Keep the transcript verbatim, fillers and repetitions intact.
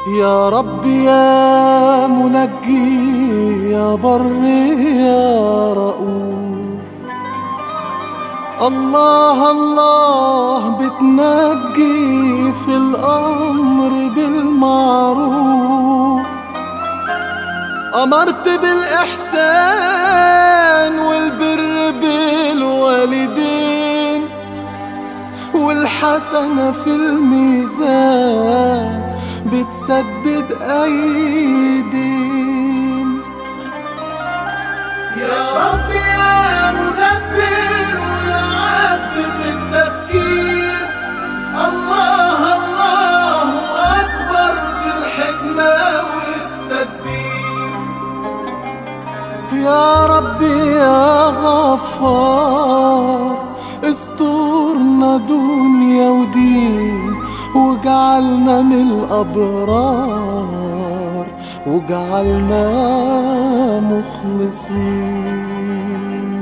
يا رب يا منجي يا بر يا رؤوف، الله الله بتنجي في الأمر بالمعروف. أمرت بالإحسان والبر بالوالدين، والحسنة في الميزان بتسدد أيدين. يا رب يا مدبر والعبد في التفكير، الله الله أكبر في الحكمة والتدبير. يا ربي يا غفار استرنا دنيا ودين، وجعلنا من الأبرار وجعلنا مخلصين.